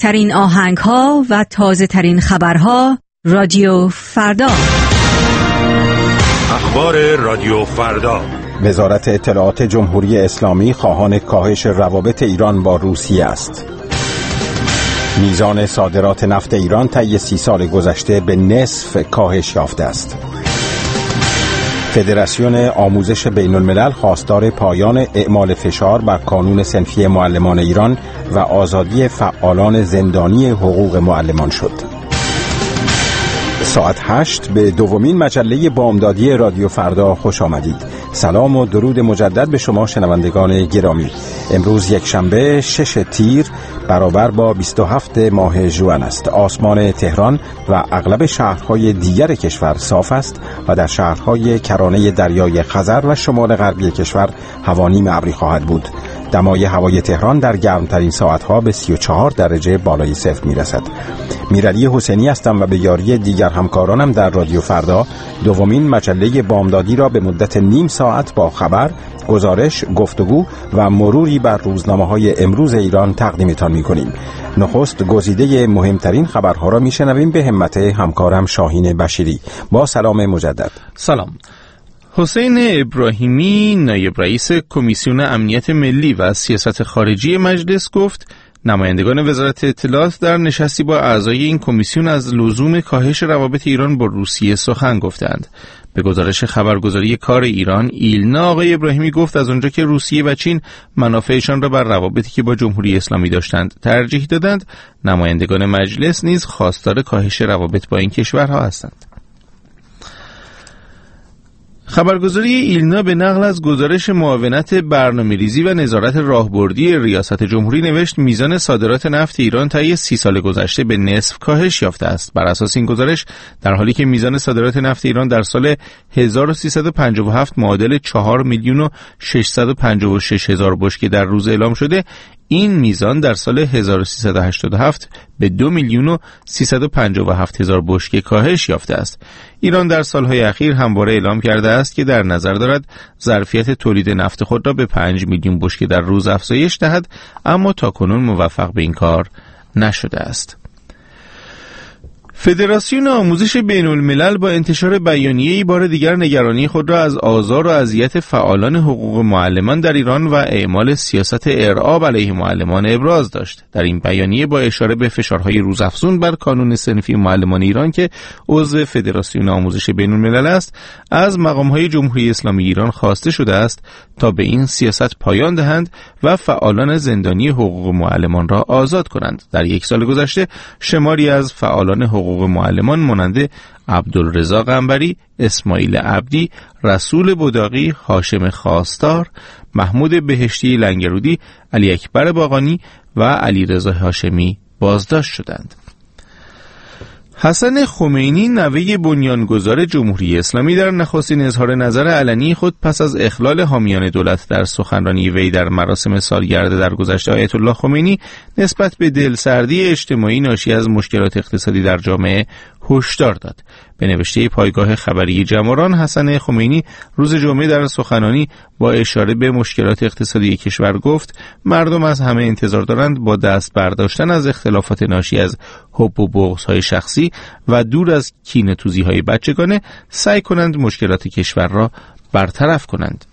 بهترین آهنگ‌ها و تازه‌ترین خبرها رادیو فردا. اخبار رادیو فردا. وزارت اطلاعات جمهوری اسلامی خواهان کاهش روابط ایران با روسیه است. میزان صادرات نفت ایران طی 30 سال گذشته به نصف کاهش یافته است. فدراسیون آموزش بین الملل خواستار پایان اعمال فشار بر کانون صنفی معلمان ایران و آزادی فعالان زندانی حقوق معلمان شد. ساعت 8 به دومین مجله بامدادی رادیو فردا خوش آمدید. سلام و درود مجدد به شما شنوندگان گرامی. امروز یک شنبه 6 تیر برابر با 27 ماه ژوئن است. آسمان تهران و اغلب شهرهای دیگر کشور صاف است و در شهرهای کرانه دریای خزر و شمال غربی کشور هوا نیم ابری خواهد بود. دمای هوای تهران در گرمترین ساعتها به 34 درجه بالای صفر میرسد. میرعلی حسینی هستم و به یاری دیگر همکارانم در رادیو فردا دومین مجله بامدادی را به مدت نیم ساعت با خبر، گزارش، گفتگو و مروری بر روزنامه‌های امروز ایران تقدیمتان می‌کنیم. نخست گزیده مهمترین خبرها را میشنویم به همت همکارم شاهین بشیری. با سلام مجدد. سلام. حسین ابراهیمی نایب رئیس کمیسیون امنیت ملی و سیاست خارجی مجلس گفت نمایندگان وزارت اطلاعات در نشستی با اعضای این کمیسیون از لزوم کاهش روابط ایران با روسیه سخن گفتند. به گزارش خبرگزاری کار ایران ایلنا آقای ابراهیمی گفت از اونجا که روسیه و چین منافعشان را بر روابطی که با جمهوری اسلامی داشتند ترجیح دادند، نمایندگان مجلس نیز خواستار کاهش روابط با این کشورها هستند. خبرگزاری ایلنا به نقل از گزارش معاونت برنامه‌ریزی و نظارت راهبردی ریاست جمهوری نوشت میزان صادرات نفت ایران طی 30 سال گذشته به نصف کاهش یافته است. بر اساس این گزارش در حالی که میزان صادرات نفت ایران در سال 1357 معادل 4,656,000 بشکه در روز اعلام شده، این میزان در سال 1387 به 2,357,000 بشکه کاهش یافته است. ایران در سالهای اخیر همواره اعلام کرده است که در نظر دارد ظرفیت تولید نفت خود را به 5 میلیون بشکه در روز افزایش دهد، اما تاکنون موفق به این کار نشده است. فدراسیون آموزش بین الملل با انتشار بیانیه‌ای بار دیگر نگرانی خود را از آزار و اذیت فعالان حقوق معلمان در ایران و اعمال سیاست ارعاب علیه معلمان ابراز داشت. در این بیانیه با اشاره به فشارهای روزافزون بر کانون صنفی معلمان ایران که عضو فدراسیون آموزش بین الملل است، از مقام‌های جمهوری اسلامی ایران خواسته شده است تا به این سیاست پایان دهند و فعالان زندانی حقوق معلمان را آزاد کنند. در یک سال گذشته شماری از فعالان حقوق معلمان مانند عبدالرضا قنبری، اسماعیل عبدی، رسول بداقی، هاشم خواستار، محمود بهشتی لنگرودی، علی اکبر باقانی و علیرضا هاشمی بازداشت شدند. حسن خمینی نوه بنیانگذار جمهوری اسلامی در نخستین اظهار نظر علنی خود پس از اخلال حامیان دولت در سخنرانی وی در مراسم سالگرد درگذشت آیت الله خمینی نسبت به دلسردی اجتماعی ناشی از مشکلات اقتصادی در جامعه هشدار داد. به نوشته پایگاه خبری جماران، حسن خمینی روز جمعه در سخنرانی با اشاره به مشکلات اقتصادی کشور گفت مردم از همه انتظار دارند با دست برداشتن از اختلافات ناشی از حب و بغض‌های شخصی و دور از کینه‌توزی‌های بچگانه سعی کنند مشکلات کشور را برطرف کنند.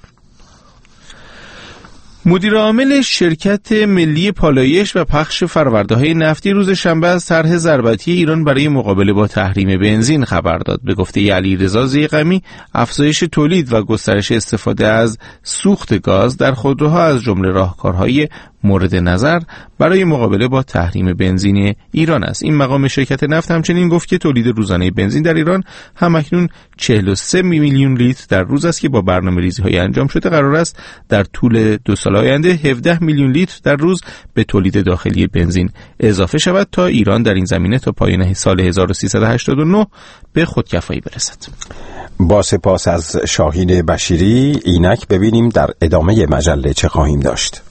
مدیر عامل شرکت ملی پالایش و پخش فرورده‌های نفتی روز شنبه از طرح ضربتی ایران برای مقابله با تحریم بنزین خبر داد. به گفته علیرضا ضیغمی، افزایش تولید و گسترش استفاده از سوخت گاز در خودروها از جمله راهکارهای مورد نظر برای مقابله با تحریم بنزین ایران است. این مقام شرکت نفت همچنین گفت که تولید روزانه بنزین در ایران همکنون 43 میلیون لیتر در روز است که با برنامه‌ریزی‌های انجام شده قرار است در طول 2 سال آینده 17 میلیون لیتر در روز به تولید داخلی بنزین اضافه شود تا ایران در این زمینه تا پایان سال 1389 به خودکفایی برسد. با سپاس از شاهین بشیری. اینک ببینیم در ادامه مجله چه خواهیم داشت.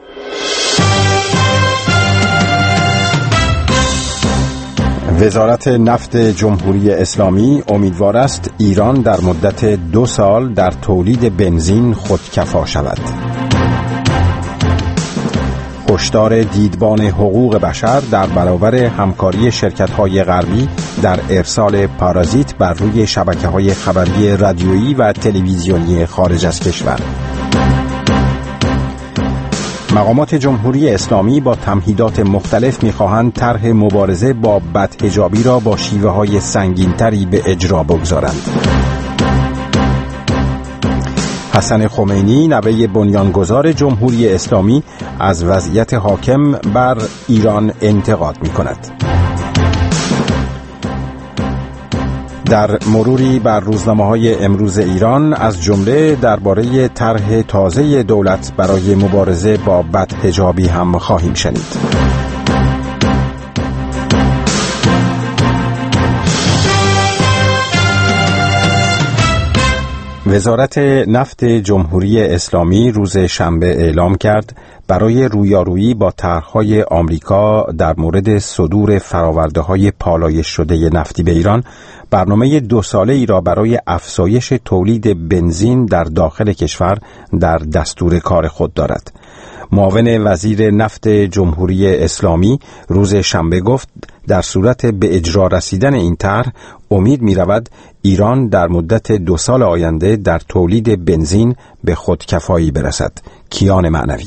وزارت نفت جمهوری اسلامی امیدوار است ایران در مدت 2 سال در تولید بنزین خودکفا شود. هشدار دیدبان حقوق بشر در برابر همکاری شرکت‌های غربی در ارسال پارازیت بر روی شبکه‌های خبری رادیویی و تلویزیونی خارج از کشور. مقامات جمهوری اسلامی با تمهیدات مختلف می‌خواهند طرح مبارزه با بدحجابی را با شیوه‌های سنگین‌تری به اجرا بگذارند. حسن خمینی، نوه بنیانگذار جمهوری اسلامی، از وضعیت حاکم بر ایران انتقاد می‌کند. در مروری بر روزنامه‌های امروز ایران از جمله درباره طرح تازه دولت برای مبارزه با بدحجابی هم خواهیم شنید. وزارت نفت جمهوری اسلامی روز شنبه اعلام کرد برای رویارویی با طرح‌های آمریکا در مورد صدور فرآورده‌های پالایش شده نفتی به ایران، برنامه 2 ساله ای را برای افزایش تولید بنزین در داخل کشور در دستور کار خود دارد. معاون وزیر نفت جمهوری اسلامی روز شنبه گفت در صورت به اجرا رسیدن این طرح امید می رود ایران در مدت 2 سال آینده در تولید بنزین به خودکفایی برسد. کیان معنوی.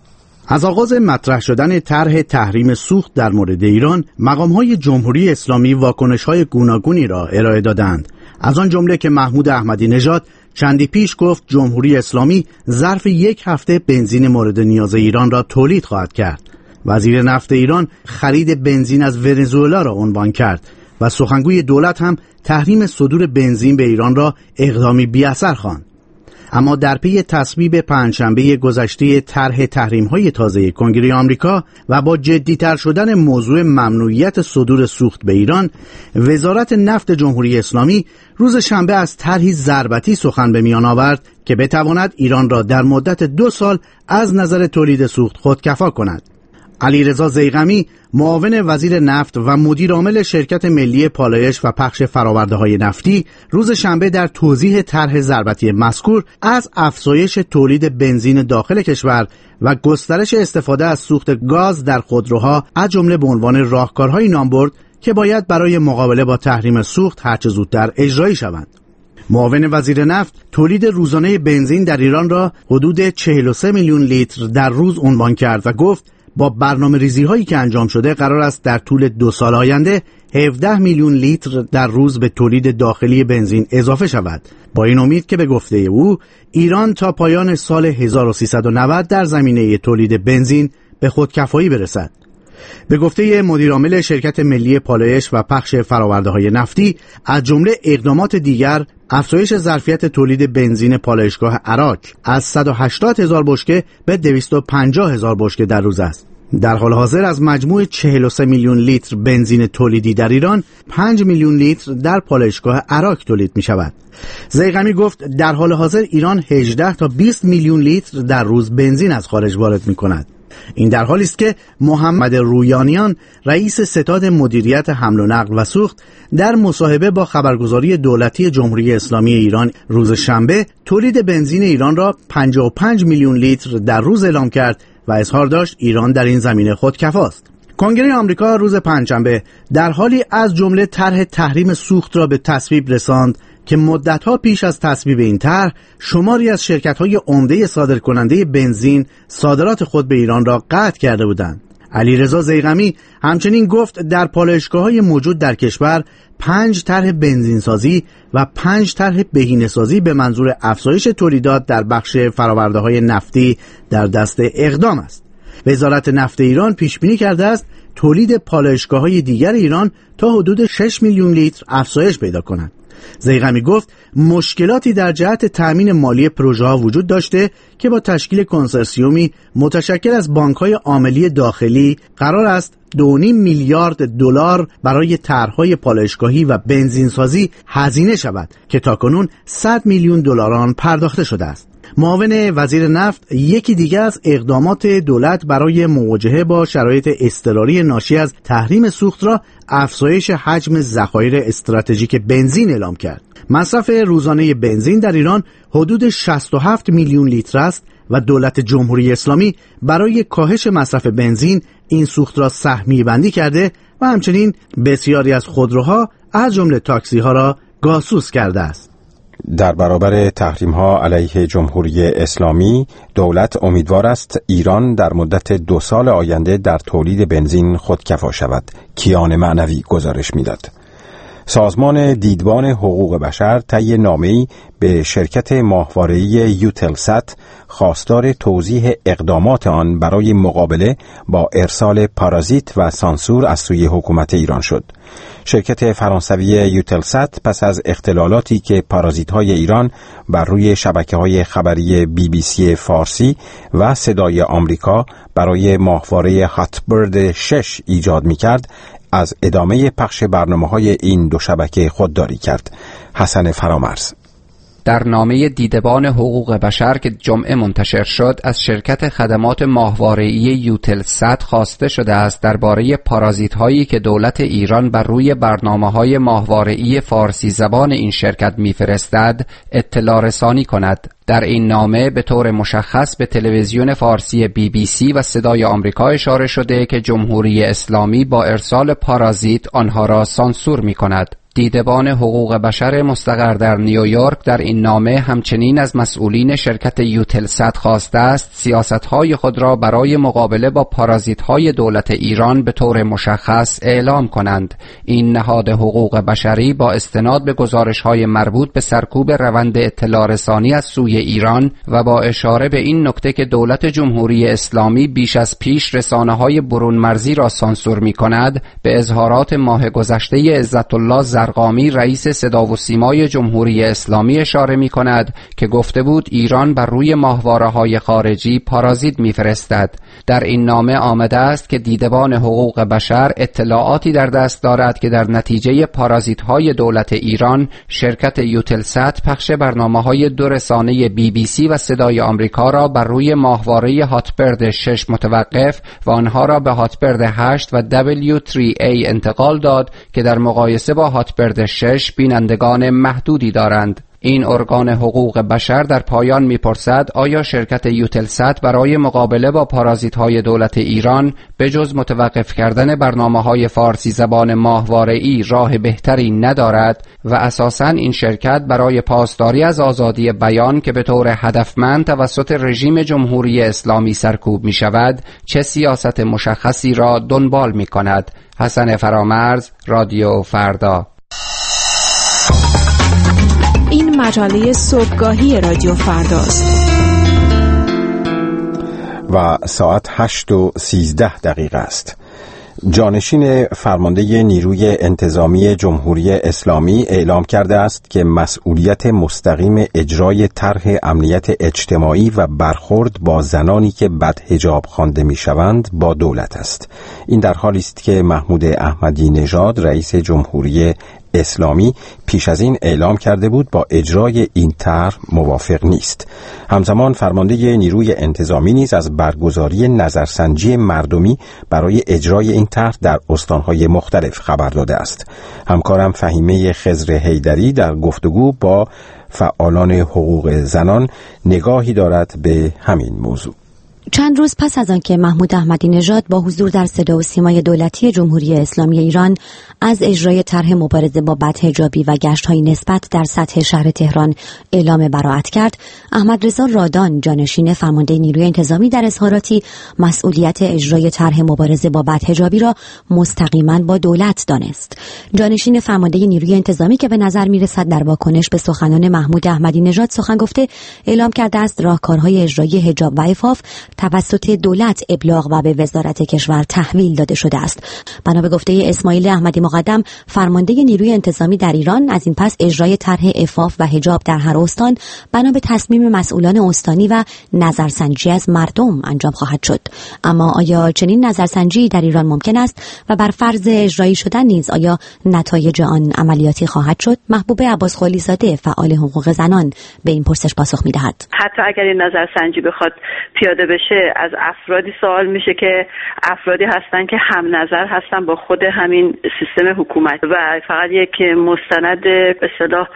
از آغاز مطرح شدن طرح تحریم سوخت در مورد ایران، مقام‌های جمهوری اسلامی واکنش‌های گوناگونی را ارائه دادند. از آن جمله که محمود احمدی نژاد چندی پیش گفت جمهوری اسلامی ظرف 1 هفته بنزین مورد نیاز ایران را تولید خواهد کرد. وزیر نفت ایران خرید بنزین از ونزوئلا را عنوان کرد و سخنگوی دولت هم تحریم صدور بنزین به ایران را اقدامی بی‌اثر خواند. اما در پی تصویب پنجشنبه گذشته طرح تحریم‌های تازه کنگره آمریکا و با جدی‌تر شدن موضوع ممنوعیت صدور سوخت به ایران، وزارت نفت جمهوری اسلامی روز شنبه از طرحی ضربتی سخن به میان آورد که بتواند ایران را در مدت 2 سال از نظر تولید سوخت خودکفا کند. علیرضا ضیغمی، معاون وزیر نفت و مدیر عامل شرکت ملی پالایش و پخش فرآورده‌های نفتی، روز شنبه در توضیح طرح ضربتی مذکور از افزایش تولید بنزین داخل کشور و گسترش استفاده از سوخت گاز در خودروها از جمله به عنوان راهکارهایی نام برد که باید برای مقابله با تحریم سوخت هرچه زودتر اجرایی شوند. معاون وزیر نفت تولید روزانه بنزین در ایران را حدود 43 میلیون لیتر در روز عنوان کرد و گفت با برنامه ریزی هایی که انجام شده قرار است در طول 2 سال آینده 17 میلیون لیتر در روز به تولید داخلی بنزین اضافه شود. با این امید که به گفته او ایران تا پایان سال 1390 در زمینه تولید بنزین به خودکفایی برسد. به گفته مدیر عامل شرکت ملی پالایش و پخش فرآورده‌های نفتی، از جمله اقدامات دیگر افزایش ظرفیت تولید بنزین پالایشگاه عراق از 180,000 بشکه به 250,000 بشکه در روز است. در حال حاضر از مجموع 43 میلیون لیتر بنزین تولیدی در ایران، 5 میلیون لیتر در پالایشگاه عراق تولید می شود. ضیغمی گفت در حال حاضر ایران 18 تا 20 میلیون لیتر در روز بنزین از خارج وارد می کند. این در حالی است که محمد رویانیان، رئیس ستاد مدیریت حمل و نقل و سوخت، در مصاحبه با خبرگزاری دولتی جمهوری اسلامی ایران روز شنبه تولید بنزین ایران را 55 میلیون لیتر در روز اعلام کرد و اظهار داشت ایران در این زمینه خودکفاست. کنگره آمریکا روز پنجشنبه در حالی از جمله طرح تحریم سوخت را به تصویب رساند که مدت‌ها پیش از تصویب این طرح شماری از شرکت‌های عمده صادرکننده بنزین صادرات خود به ایران را قطع کرده بودند. علیرضا ضیغمی همچنین گفت در پالایشگاه‌های موجود در کشور 5 طرح بنزینسازی و 5 طرح بهینه‌سازی به منظور افزایش تولیدات در بخش فرآورده‌های نفتی در دست اقدام است. وزارت نفت ایران پیش بینی کرده است تولید پالایشگاه‌های دیگر ایران تا حدود 6 میلیون لیتر افزایش پیدا کند. ضیغمی گفت مشکلاتی در جهت تأمین مالی پروژه‌ها وجود داشته که با تشکیل کنسرسیومی متشکل از بانک‌های عاملی داخلی قرار است 2.5 میلیارد دلار برای طرح‌های پالایشگاهی و بنزینسازی هزینه شود که تاکنون 100 میلیون دلار آن پرداخته شده است. معاون وزیر نفت یکی دیگر از اقدامات دولت برای مواجهه با شرایط اضطراری ناشی از تحریم سوخت را افزایش حجم ذخایر استراتژیک بنزین اعلام کرد. مصرف روزانه بنزین در ایران حدود 67 میلیون لیتر است و دولت جمهوری اسلامی برای کاهش مصرف بنزین این سوخت را سهمی بندی کرده و همچنین بسیاری از خودروها از جمله تاکسی ها را گاسوس کرده است. در برابر تحریم ها علیه جمهوری اسلامی، دولت امیدوار است ایران در مدت 2 سال آینده در تولید بنزین خودکفا شود. کیان معنوی گزارش می‌داد. سازمان دیدبان حقوق بشر طی نامه‌ای به شرکت ماهواره‌ای یوتلسات خواستار توضیح اقدامات آن برای مقابله با ارسال پارازیت و سانسور از سوی حکومت ایران شد. شرکت فرانسوی یوتلسات پس از اختلالاتی که پارازیت‌های ایران بر روی شبکه‌های خبری BBC فارسی و صدای آمریکا برای ماهواره هاتبرد 6 ایجاد می‌کرد، از ادامه پخش برنامه‌های این 2 شبکه خودداری کرد. حسن فرامرز در نامه دیدبان حقوق بشر که جمعه منتشر شد، از شرکت خدمات ماهواره‌ای یوتلسات خواسته شده است درباره پارازیت‌هایی که دولت ایران بر روی برنامه‌های ماهواره‌ای فارسی زبان این شرکت می‌فرستد اطلاع رسانی کند. در این نامه به طور مشخص به تلویزیون فارسی BBC و صدای آمریکا اشاره شده که جمهوری اسلامی با ارسال پارازیت آنها را سانسور می‌کند. دیدبان حقوق بشر مستقر در نیویورک در این نامه همچنین از مسئولین شرکت یوتلسات خواسته است سیاست‌های خود را برای مقابله با پارازیت‌های دولت ایران به طور مشخص اعلام کنند. این نهاد حقوق بشری با استناد به گزارش‌های مربوط به سرکوب روند اطلاع رسانی از سوی ایران و با اشاره به این نکته که دولت جمهوری اسلامی بیش از پیش رسانه‌های برون مرزی را سانسور می‌کند، به اظهارات ماه گذشته عزت الله زرقامی رئیس صدا و سیمای جمهوری اسلامی اشاره می کند که گفته بود ایران بر روی ماهواره‌های خارجی پارازیت می‌فرستد. در این نامه آمده است که دیدبان حقوق بشر اطلاعاتی در دست دارد که در نتیجه پارازیت‌های دولت ایران شرکت یوتلسات پخش برنامه‌های 2 رسانه BBC و صدای آمریکا را بر روی ماهواره هاتبرد 6 متوقف و آنها را به هاتبرد 8 و W3A انتقال داد که در مقایسه با هاتبرد 6 بینندگان محدودی دارند. این ارگان حقوق بشر در پایان می‌پرسد آیا شرکت یوتلسات برای مقابله با پارازیت‌های دولت ایران به جز متوقف کردن برنامه‌های فارسی زبان ماهواره‌ای راه بهتری ندارد و اساساً این شرکت برای پاسداری از آزادی بیان که به طور هدفمند توسط رژیم جمهوری اسلامی سرکوب می‌شود چه سیاست مشخصی را دنبال می‌کند؟ حسن فرامرز، رادیو فردا. این مجله صبحگاهی رادیو فرداست و ساعت 8:13 است. جانشین فرمانده نیروی انتظامی جمهوری اسلامی اعلام کرده است که مسئولیت مستقیم اجرای طرح امنیت اجتماعی و برخورد با زنانی که بدحجاب خوانده می‌شوند با دولت است. این در حالی است که محمود احمدی نژاد رئیس جمهوری اسلامی پیش از این اعلام کرده بود با اجرای این طرح موافق نیست. همزمان فرمانده نیروی انتظامی نیز از برگزاری نظرسنجی مردمی برای اجرای این طرح در استانهای مختلف خبر داده است. همکارم فهیمه خضر حیدری در گفتگو با فعالان حقوق زنان نگاهی دارد به همین موضوع. چند روز پس از آنکه محمود احمدی نژاد با حضور در صدا و سیمای دولتی جمهوری اسلامی ایران از اجرای طرح مبارزه با بدحجابی و گشت‌های نسبت در سطح شهر تهران اعلام براءت کرد، احمد رضا رادان جانشین فرمانده نیروی انتظامی در اظهاراتی مسئولیت اجرای طرح مبارزه با بدحجابی را مستقیما با دولت دانست. جانشین فرمانده نیروی انتظامی که به نظر می‌رسد در واکنش به سخنان محمود احمدی نژاد سخن گفته، اعلام کرده است راهکارهای اجرایی حجاب و عفاف توسط دولت ابلاغ و به وزارت کشور تحویل داده شده است. بنا به گفته اسماعیل احمدی مقدم فرمانده نیروی انتظامی در ایران، از این پس اجرای طرح عفاف و حجاب در هر استان بنا به تصمیم مسئولان استانی و نظرسنجی از مردم انجام خواهد شد. اما آیا چنین نظرسنجی در ایران ممکن است و بر فرض اجرایی شدن نیز آیا نتایج آن عملیاتی خواهد شد؟ محبوب عباس خلی زاده فعال حقوق زنان به این پرسش پاسخ می‌دهد. حتی اگر این نظرسنجی بخواد پیاده بشه همیشه از افرادی سوال میشه که افرادی هستن که هم نظر هستن با خود همین سیستم حکومت و فقط یک مستند به اصطلاح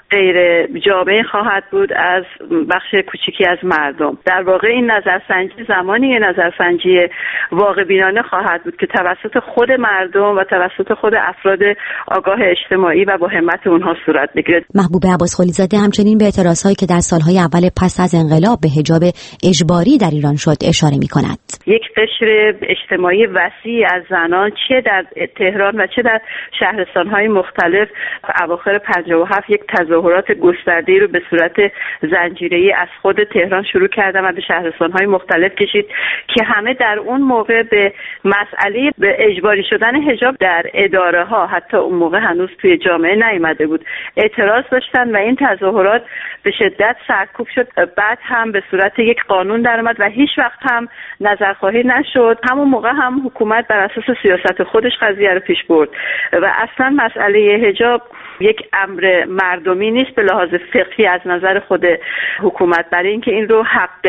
غیر جامع خواهد بود از بخش کوچیکی از مردم. در واقع این نظرسنجی زمانی نظرسنجی واقع بینانه خواهد بود که توسط خود مردم و توسط خود افراد آگاه اجتماعی و با همت اونها صورت بگیرد. محبوب عباس خلیزاده همچنین به اعتراضهایی که در سالهای اول پس از انقلاب به حجاب اجباری در ایران شد اشاره می‌کند. یک قشر اجتماعی وسیع از زنان چه در تهران و چه در شهرستان‌های مختلف اواخر 57 یک تظاهرات گسترده‌ای رو به صورت زنجیره‌ای از خود تهران شروع کردن و به شهرستان‌های مختلف کشید که همه در اون موقع به مسئله به اجباری شدن حجاب در اداره‌ها حتی اون موقع هنوز توی جامعه نیامده بود اعتراض داشتن و این تظاهرات به شدت سرکوب شد. بعد هم به صورت یک قانون در اومد و هیچ وقت هم نظرخواهی نشد. همون موقع هم حکومت بر اساس سیاست خودش قضیه رو پیش برد و اصلا مسئله حجاب یک امر مردمی نیست به لحاظ فقهی از نظر خود حکومت، برای اینکه این رو حق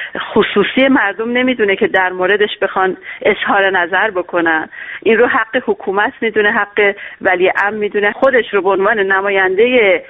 خصوصی مردم نمیدونه که در موردش بخوان اظهار نظر بکنن. این رو حق حکومت میدونه، حق ولی امر میدونه، خودش رو به عنوان نماینده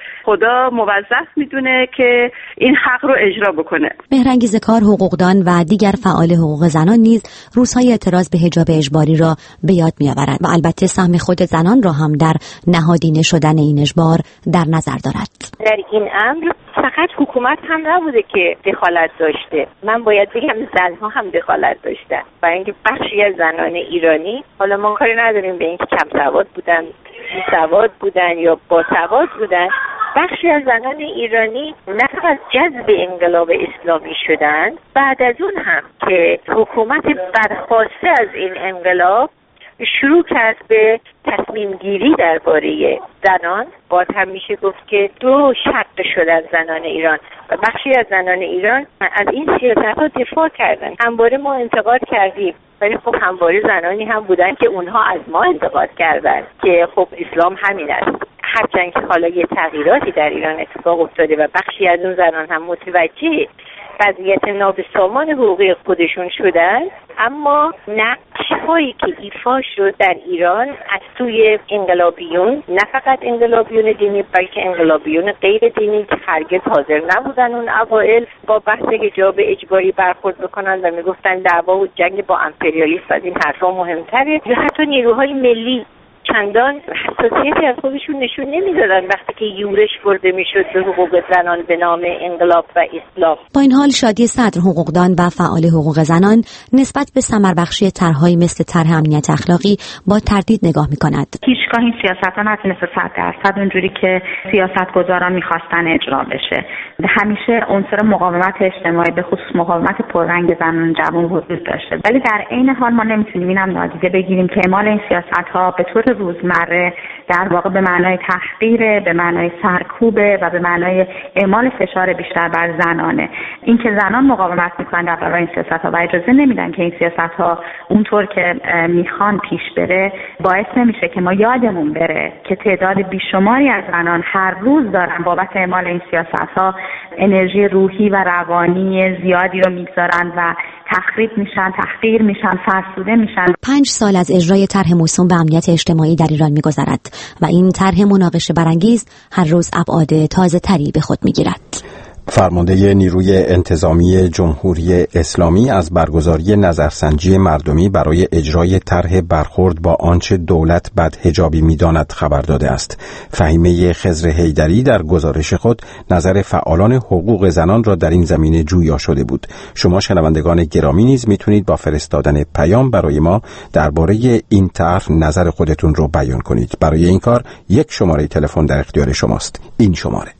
خدا موظف میدونه که این حق رو اجرا بکنه. مهرانگیز کار، حقوقدان و دیگر فعال حقوق زنان نیز روزهای اعتراض به حجاب اجباری را به یاد میآورند و البته سهم خود زنان را هم در نهادینه شدن این اجبار در نظر دارد. در این امر فقط حکومت هم نبوده که دخالت داشته، من باید بگم زنها هم دخالت داشتن و اینکه بخشی از زنان ایرانی، حالا ما کاری نداریم به اینکه کم سواد بودن، بی سواد بودن یا با سواد بودن، بخشی از زنان ایرانی نه فقط جذب انقلاب اسلامی شدن، بعد از اون هم که حکومت برخاسته از این انقلاب شروع کرد به تصمیم گیری درباره زنان. باز هم میشه گفت که دو شق شدن زنان ایران و بخشی از زنان ایران از این سیاست ها دفاع کردن. همواره ما انتقاد کردیم، ولی خب همواره زنانی هم بودن که اونها از ما انتقاد کردن که خب اسلام همین است. هرچند که حالا یه تغییراتی در ایران اتفاق افتاده و بخشی از اون زنان هم متوجه قضیت نابسامان حقوقی خودشون شدن، اما نقش‌هایی که ایفا شد در ایران از سوی انقلابیون، نه فقط انقلابیون دینی بلکه انقلابیون غیر دینی که هرگز حاضر نبودن اون اوائل با بحث حجاب اجباری برخورد بکنن و میگفتن دعوا و جنگ با امپریالیسم از این حرفا مهمتره، یا حتی نیروهای ملی چندان حساسیتی از خودشون نشون نمیدادن وقتی که یورش برده میشد به حقوق زنان به نام انقلاب و اسلام. با این حال شادی صدر، حقوقدان و فعال حقوق زنان، نسبت به ثمربخشی طرح‌هایی مثل طرح امنیت اخلاقی با تردید نگاه می‌کند. هیچگاه این سیاست‌ها نتونسته 100% اونجوری که سیاستگزاران می‌خواستن اجرا بشه. همیشه عنصر مقاومت اجتماعی به خصوص مقاومت پررنگ زنان جوان وجود داشته، ولی در عین حال ما نمی‌تونیم اینم نادیده بگیریم که اعمال این سیاست‌ها به طور روزمره در واقع به معنای تحقیر، به معنای سرکوبه و به معنای اعمال فشار بیشتر بر زنانه. اینکه زنان مقاومت میکنن در برابر این سیاست‌ها و اجازه نمیدن که این سیاست‌ها اونطور که میخوان پیش بره، باعث نمیشه که ما یادمون بره که تعداد بیشماری از زنان هر روز دارن بابت اعمال این سیاست‌ها انرژی روحی و روانی زیادی رو میگذارن و تخریب میشن، تحقیر میشن، فرسوده میشن. 5 سال از اجرای طرح موسوم به امنیت اجتماعی در ایران میگذرد و این طرح مناقشه برانگیز هر روز ابعاد تازه تری به خود میگیرد. فرمانده نیروی انتظامی جمهوری اسلامی از برگزاری نظرسنجی مردمی برای اجرای طرح برخورد با آنچه دولت بدحجابی می‌داند خبر داده است. فهیمه خضر حیدری در گزارش خود نظر فعالان حقوق زنان را در این زمینه جویا شده بود. شما شنوندگان گرامی نیز میتونید با فرستادن پیام برای ما درباره این طرح نظر خودتون رو بیان کنید. برای این کار یک شماره تلفن در اختیار شماست. این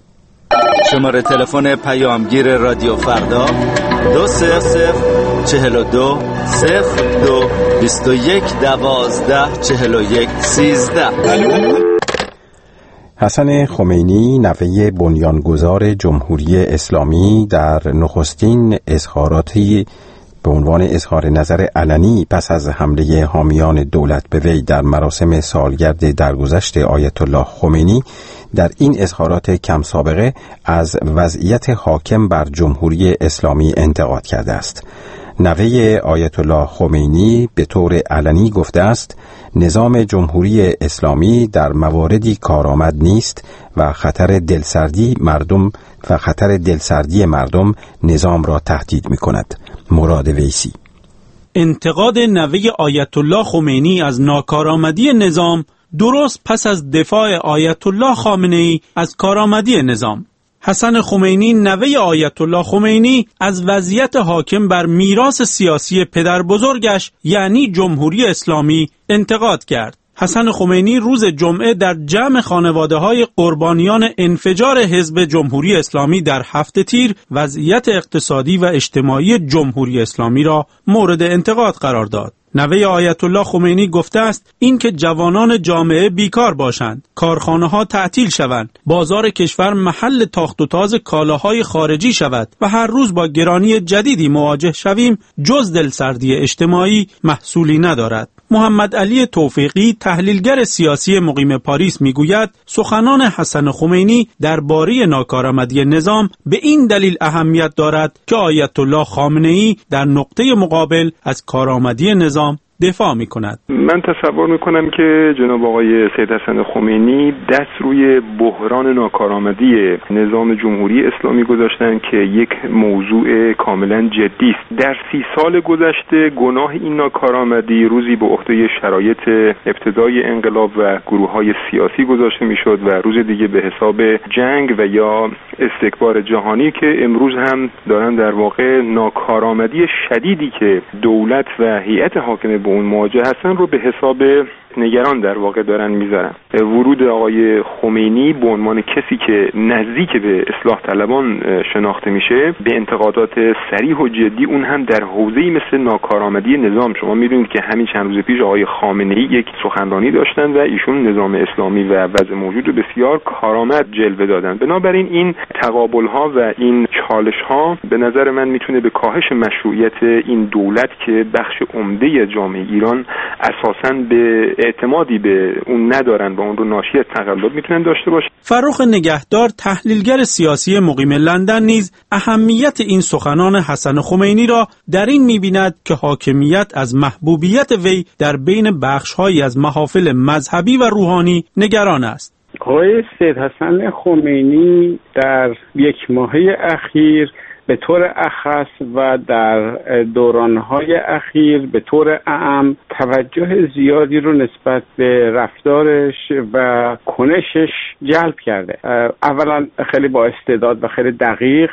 شماره تلفن پیامگیر رادیو فردا 200420221124113. حسن خمینی، نوه بنیانگذار جمهوری اسلامی، در نخستین اظهاراتی به عنوان اظهار نظر علنی پس از حمله حامیان دولت به وی در مراسم سالگرد درگذشت آیت الله خمینی، در این اظهارات کم سابقه از وضعیت حاکم بر جمهوری اسلامی انتقاد کرده است. نوه آیت الله خمینی به طور علنی گفته است نظام جمهوری اسلامی در مواردی کارآمد نیست و خطر دلسردی مردم نظام را تهدید می کند. مراد ویسی. انتقاد نوه آیت الله خمینی از ناکارآمدی نظام درست پس از دفاع آیت الله خامنه‌ای از کارآمدی نظام. حسن خمینی نوه آیت الله خمینی از وضعیت حاکم بر میراث سیاسی پدر بزرگش یعنی جمهوری اسلامی انتقاد کرد. حسن خمینی روز جمعه در جمع خانواده‌های قربانیان انفجار حزب جمهوری اسلامی در 7 تیر وضعیت اقتصادی و اجتماعی جمهوری اسلامی را مورد انتقاد قرار داد. نوه آیت الله خمینی گفته است اینکه جوانان جامعه بیکار باشند، کارخانه‌ها تعطیل شوند، بازار کشور محل تاخت و تاز کالاهای خارجی شود و هر روز با گرانی جدیدی مواجه شویم جز دلسردی اجتماعی محصولی ندارد. محمد علی توفیقی تحلیلگر سیاسی مقیم پاریس میگوید سخنان حسن خمینی درباره ناکارآمدی نظام به این دلیل اهمیت دارد که آیت الله خامنه‌ای در نقطه مقابل از کارآمدی نظام دفاع می کند. من تصور می کنم که جناب آقای سید حسن خمینی دست روی بحران ناکارآمدی نظام جمهوری اسلامی گذاشتن که یک موضوع کاملا جدی است. در 30 سال گذشته گناه این ناکارآمدی روزی به عهده شرایط ابتدای انقلاب و گروه‌های سیاسی گذاشته میشد و روز دیگه به حساب جنگ و یا استکبار جهانی که امروز هم دارن در واقع ناکارآمدی شدیدی که دولت و هیئت حاکمه به اون مواجه هستن رو به حساب نگران در واقع دارن میذارن. ورود آقای خمینی به عنوان کسی که نزدیک به اصلاح طلبان شناخته میشه به انتقادات صریح و جدی اون هم در حوزه‌ای مثل ناکارآمدی نظام. شما میدونید که همین چند روز پیش آقای خامنه‌ای یک سخنرانی داشتن و ایشون نظام اسلامی و وضع موجود رو بسیار کارآمد جلوه دادن. بنابراین این تقابل‌ها و این چالش‌ها به نظر من میتونه به کاهش مشروعیت این دولت که بخش عمده جامعه ایران اساساً به اعتمادی به اون ندارن و اون رو ناشی از تقلب میتونن داشته باشه. فرخ نگهدار تحلیلگر سیاسی مقیم لندن نیز اهمیت این سخنان حسن خمینی را در این می‌بیند که حاکمیت از محبوبیت وی در بین بخش‌هایی از محافل مذهبی و روحانی نگران است. آقای سید حسن خمینی در 1 ماهه اخیر به طور اخص و در دورانهای اخیر به طور اعم توجه زیادی رو نسبت به رفتارش و کنشش جلب کرده. اولا خیلی با استعداد و خیلی دقیق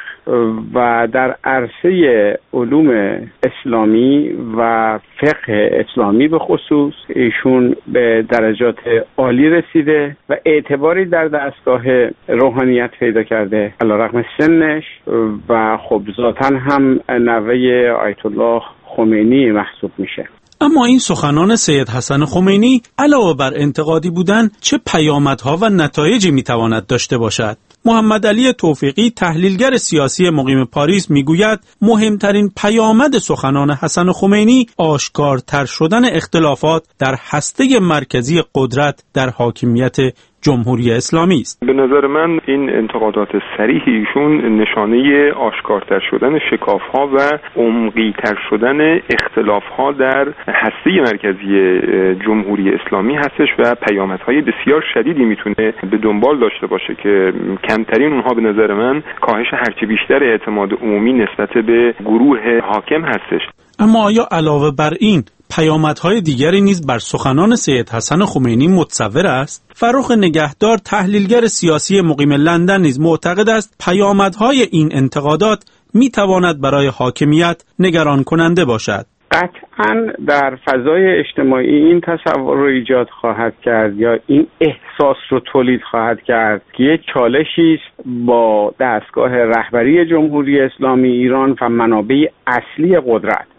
و در عرصه علوم اسلامی و فقه اسلامی به خصوص ایشون به درجات عالی رسیده و اعتباری در دستگاه روحانیت پیدا کرده علیرغم سنش و خب ذاتاً هم نوه آیت الله خمینی محسوب میشه. اما این سخنان سید حسن خمینی علاوه بر انتقادی بودن چه پیامدها و نتایجی میتواند داشته باشد؟ محمد علی توفیقی تحلیلگر سیاسی مقیم پاریس میگوید مهمترین پیامد سخنان حسن خمینی آشکارتر شدن اختلافات در هسته مرکزی قدرت در حاکمیت جمهوری اسلامی است. به نظر من این انتقادات صریح ایشون نشانه آشکارتر شدن شکاف‌ها و عمقی‌تر شدن اختلاف‌ها در هسته مرکزی جمهوری اسلامی هستش و پیامدهای بسیار شدیدی میتونه به دنبال داشته باشه که کمترین اونها به نظر من کاهش هرچه بیشتر اعتماد عمومی نسبت به گروه حاکم هستش. اما آیا علاوه بر این پیامدهای دیگری نیز بر سخنان سید حسن خمینی متصور است؟ فرخ نگهدار تحلیلگر سیاسی مقیم لندن نیز معتقد است پیامدهای این انتقادات میتواند برای حاکمیت نگران کننده باشد. قطعاً در فضای اجتماعی این تصور رو ایجاد خواهد کرد یا این احساس رو تولید خواهد کرد که یک چالشی است با دستگاه رهبری جمهوری اسلامی ایران و منابع اصلی قدرت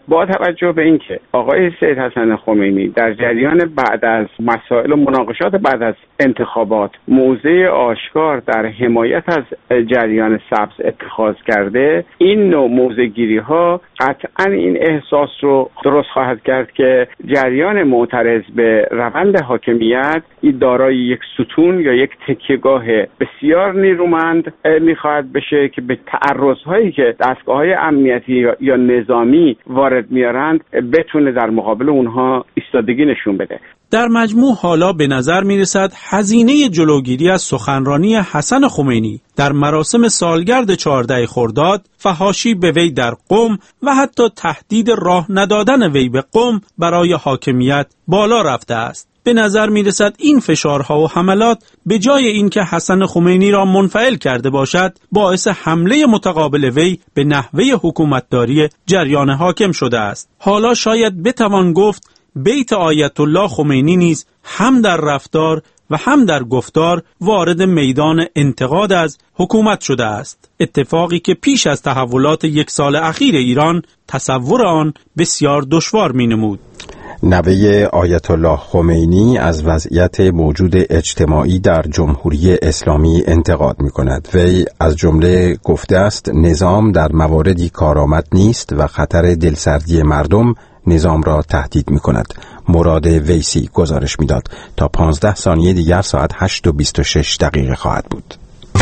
با توجه به اینکه آقای سید حسن خمینی در جریان بعد از مسائل و مناقشات بعد از انتخابات موضع آشکار در حمایت از جریان سبز اتخاذ کرده، این نوع موضع‌گیری ها قطعا این احساس رو درست خواهد کرد که جریان معترض به روند حاکمیت دارای یک ستون یا یک تکیهگاه بسیار نیرومند میخواهد بشه که به تعرض‌هایی که دستگاه‌های امنیتی یا نظامی وارد میارند بتونه در مقابل اونها ایستادگی نشون بده. در مجموع حالا به نظر میرسد هزینه جلوگیری از سخنرانی حسن خمینی در مراسم سالگرد 14 خرداد، فحاشی به وی در قم و حتی تهدید راه ندادن وی به قم برای حاکمیت بالا رفته است. به نظر میرسد این فشارها و حملات به جای اینکه حسن خمینی را منفعل کرده باشد، باعث حمله متقابل وی به نحوه حکومتداری جریان حاکم شده است. حالا شاید بتوان گفت بیت آیت الله خمینی نیز هم در رفتار و هم در گفتار وارد میدان انتقاد از حکومت شده است. اتفاقی که پیش از تحولات یک سال اخیر ایران تصور آن بسیار دشوار می نمود. نوه آیت الله خمینی از وضعیت موجود اجتماعی در جمهوری اسلامی انتقاد می کند. وی از جمله گفته است نظام در مواردی کارآمد نیست و خطر دلسردی مردم نظام را تهدید می کند. مراد ویسی گزارش می داد. تا 15 ثانیه دیگر ساعت 8:26 خواهد بود.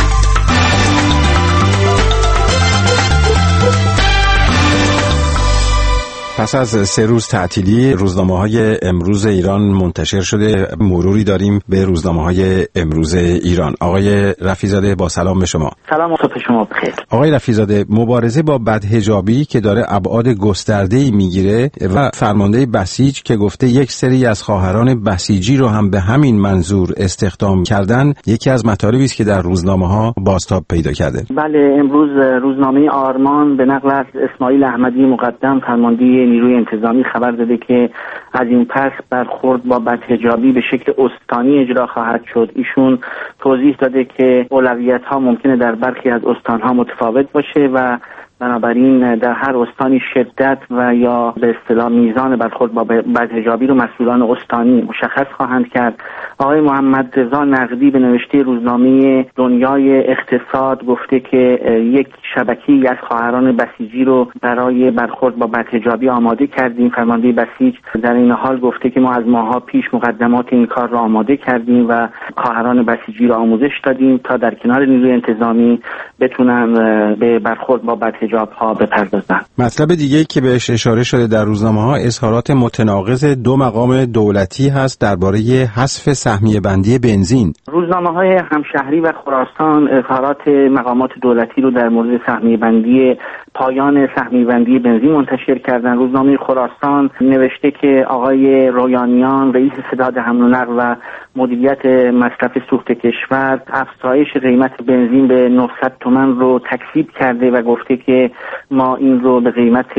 پس از 3 روز تعطیلی روزنامه‌های امروز ایران منتشر شده. مروری داریم به روزنامه‌های امروز ایران. آقای رفیع‌زاده با سلام به شما. سلام، صبح شما بخیر. آقای رفیع‌زاده، مبارزه با بدحجابی که داره ابعاد گسترده‌ای میگیره و فرمانده بسیج که گفته یک سری از خواهران بسیجی رو هم به همین منظور استخدام کردن، یکی از مطالبی است که در روزنامه‌ها بازتاب پیدا کرده. بله، امروز روزنامه آرمان به نقل از اسماعیل احمدی مقدم فرمانده نیروی انتظامی خبر داده که از این پس برخورد با بدحجابی به شکل استانی اجرا خواهد شد. ایشون توضیح داده که اولویت‌ها ممکنه در برخی از استان‌ها متفاوت باشه و بنابراین در هر استانی شدت و یا به اصطلاح میزان برخورد با بدحجابی رو مسئولان استانی مشخص خواهند کرد. آقای محمد رضا نقدی به نوشته روزنامه دنیای اقتصاد گفته که یک شبکه‌ای از خواهران بسیجی رو برای برخورد با بدحجابی آماده کردیم. فرمانده بسیج در این حال گفته که ما از ماه‌ها پیش مقدمات این کار رو آماده کردیم و خواهران بسیجی رو آموزش دادیم تا در کنار نیروی انتظامی بتونن به برخورد با بدحجاب ها بپردازن. مطلب دیگه که بهش اشاره شده در روزنامه‌ها اظهارات متناقض 2 مقام دولتی هست درباره حذف سهمیه بندی بنزین. روزنامه‌های همشهری و خراسان اظهارات مقامات دولتی رو در مورد سهمیه بندی پایان سهمیه بندی بنزین منتشر کردن. روزنامه خراسان نوشته که آقای رویانیان رئیس ستاد حمل و نقل و مدیریت مصرف سوخت کشور افزایش قیمت بنزین به 900 تومان رو تکذیب کرده و گفته که ما این رو به قیمت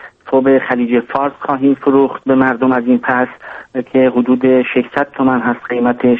توب خلیج فارس خواهیم فروخت به مردم از این پس که حدود 600 تومان هست قیمتش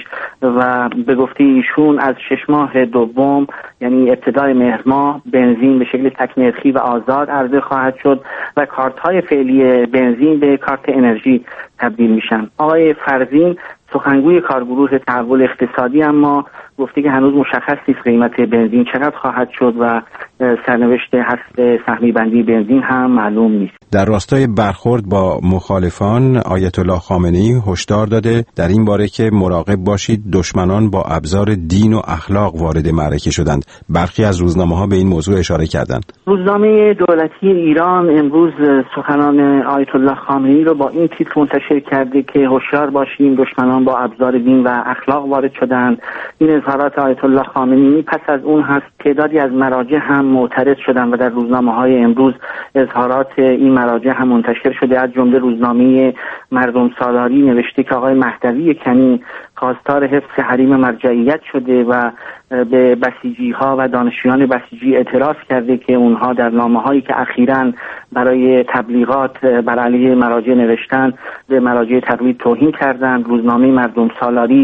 و به گفته ایشون از 6 ماه دوم یعنی ابتدای مهر ماه بنزین به شکل تک نرخی و آزاد عرضه خواهد شد و کارت‌های فعلی بنزین به کارت انرژی تبدیل میشن. آقای فرزین سخنگوی کارگروه تحول اقتصادی اما گفته که هنوز مشخص نیست قیمت بنزین چقدر خواهد شد و سرنوشت حذف سهمیه بندی بنزین هم معلوم نیست. در راستای برخورد با مخالفان آیت الله خامنه‌ای هشدار داده در این باره که مراقب باشید دشمنان با ابزار دین و اخلاق وارد معرکه شدند. برخی از روزنامه‌ها به این موضوع اشاره کردند. روزنامه دولتی ایران امروز سخنان آیت الله خامنه‌ای رو با این تیتر منتشر کرده که هوشیار باشیم دشمنان با ابزار دین و اخلاق وارد شدند. این اظهارات آیت الله خامنه‌ای پس از اون هست تعدادی از مراجع هم معترض شدند و در روزنامه‌های امروز اظهارات این مراجع هم منتشر شده. از جمله روزنامه مردم سالاری نوشته که آقای مهدوی کنی خواستار حفظ حریم مرجعیت شده و به بسیجی‌ها و دانشجویان بسیجی اعتراض کرده که اونها در نامه‌هایی که اخیراً برای تبلیغات بر علیه مراجع نوشتن به مراجع تقلید توهین کردند. روزنامه مردم سالاری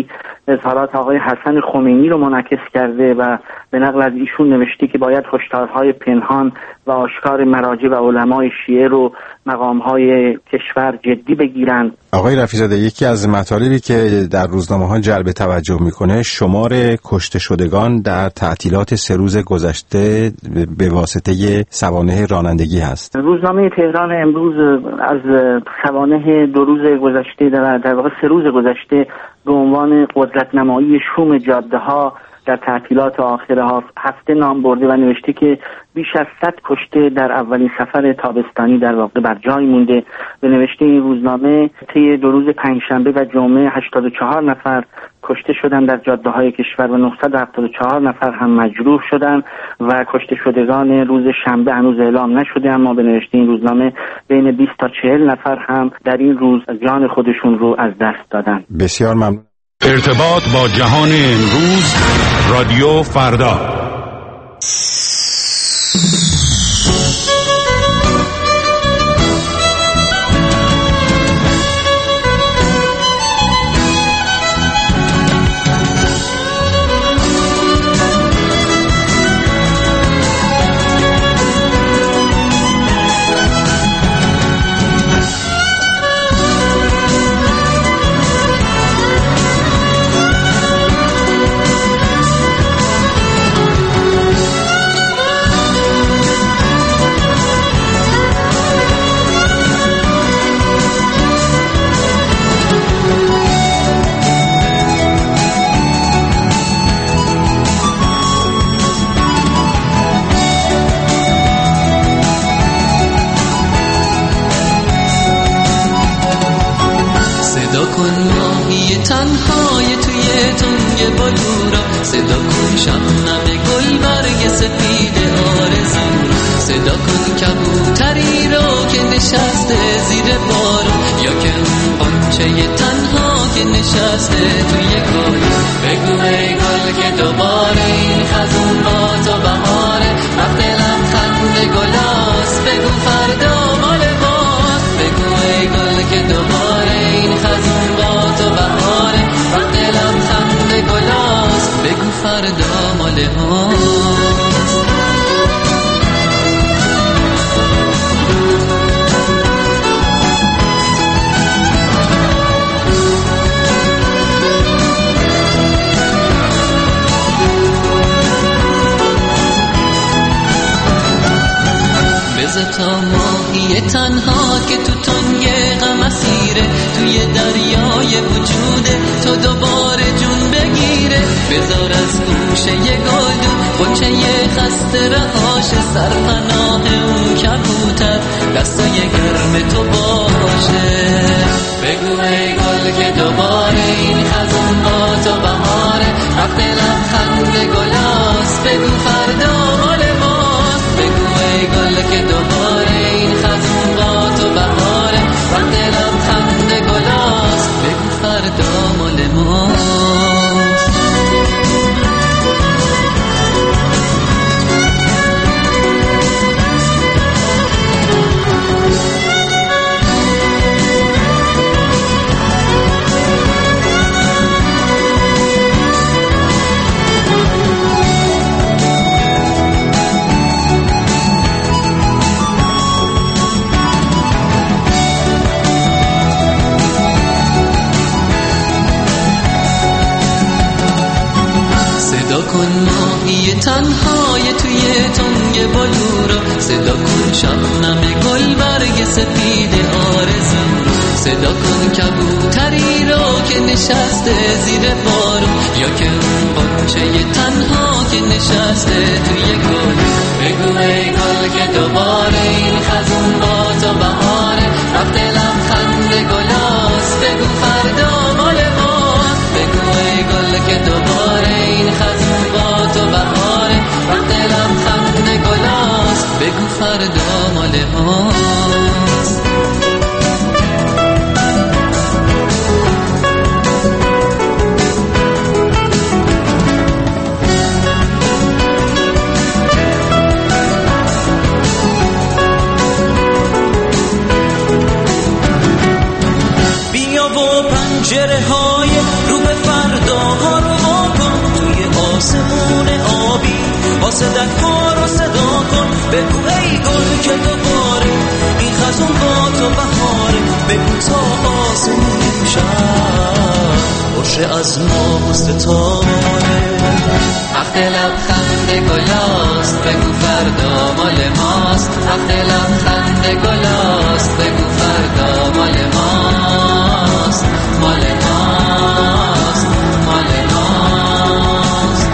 اظهارات آقای حسن خمینی رو منعکس کرده و به نقل از ایشون نوشته که باید هشدارهای پنهان و آشکار مراجع و علمای شیعه رو مقامهای کشور جدی بگیرند. آقای رفیع‌زاده، یکی از مطالبی که در روزنامه‌ها جلب توجه میکنه شمار کشته شدگان در تعطیلات 3 روز گذشته به واسطه سوانح رانندگی هست. روزنامه تهران امروز از سوانح 2 روز گذشته در واقع 3 روز گذشته به عنوان قدرت نمایی شوم جاده ها در تعطیلات آخر هفته نام برده و نوشته که بیش از 100 کشته در اولین سفر تابستانی در واقع بر جای مونده. به نوشته این روزنامه طی 2 روز پنجشنبه و جمعه 84 نفر کشته شدن در جاده های کشور و 974 نفر هم مجروح شدن و کشته شدگان روز شنبه هنوز اعلام نشده، اما به نوشته این روزنامه بین 20 تا 40 نفر هم در این روز جان خودشون رو از دست دادن. بسیار ممنون. ارتباط با جهان امروز، رادیو فردا. آرزوی شب باشه از ما ستاره. وقت لبخند گلاست بگو فردا مال ماست. وقت لبخند گلاست بگو فردا مال ماست. مال ماست. مال ماست.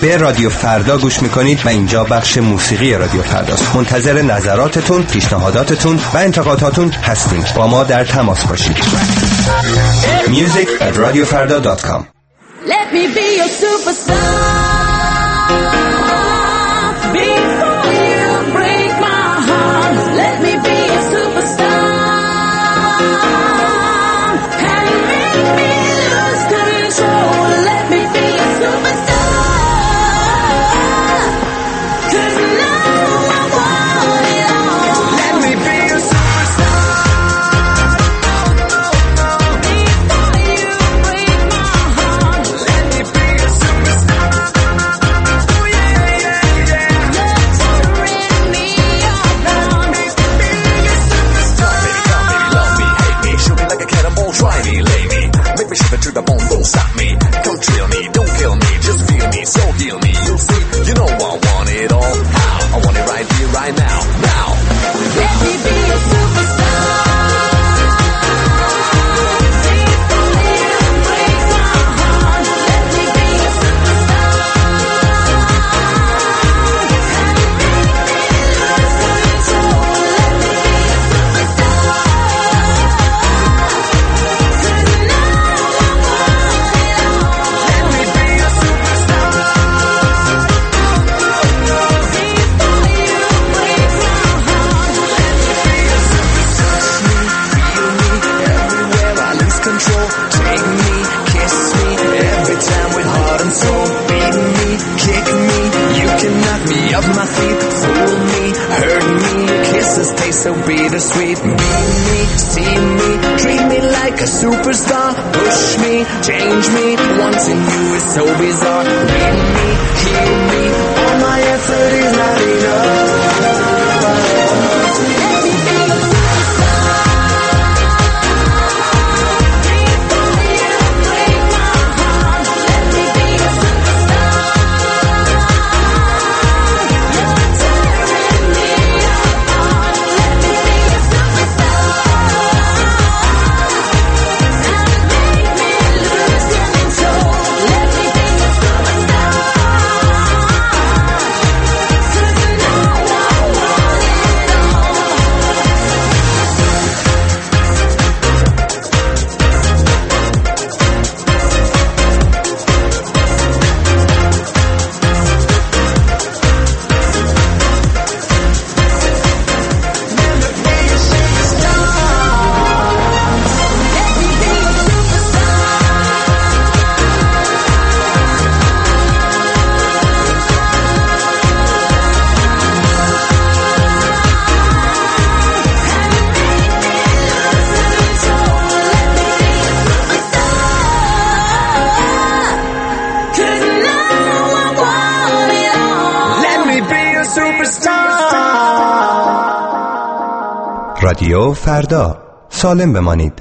به رادیو فردا گوش میکنید و اینجا بخش موسیقی رادیو فرداست. منتظر نظراتتون، پیشنهاداتتون و انتقاداتون هستیم. با ما در تماس باشید. music@radiofarda.com. Let me be your superstar. Before you break my heart, let me be your superstar. And make me lose control. Let me be your superstar. 'Cause now I want it all. Let me be your superstar. Before you break my heart, let me be your superstar. Oh yeah, yeah, yeah. You're tearing me apart. Let me be your superstar. Love me, hate me, shoot me like a cannonball, try me, lay me, make me shiver to the bone, don't stop me, come thrill me, don't kill me, just feel me, so heal me, you'll see, you know I want it all, how, I want it right here, right now, now. Let me be your superstar. Before you break my heart, let me be your superstar. And make me lose control. Let me be your superstar. 'Cause now I want it all. Let me be your superstar. Before you break my heart, let me be your superstar. Feel me, everywhere I lose control, take me, kiss me, every time with heart and soul, beat me, kick me, you can knock me off my feet, fool me, hurt me, kisses taste so bittersweet, beat me, see me, treat me like a superstar, push me, change me, wanting you is so bizarre, read me, hear me, all my effort is not enough. Let me be your superstar. Before you break my heart, let me be your superstar. You're tearing me apart. Let me be your superstar. And make me lose control. Let me be your superstar. 'Cause now I want it all. رادیو فردا، سالم بمانید.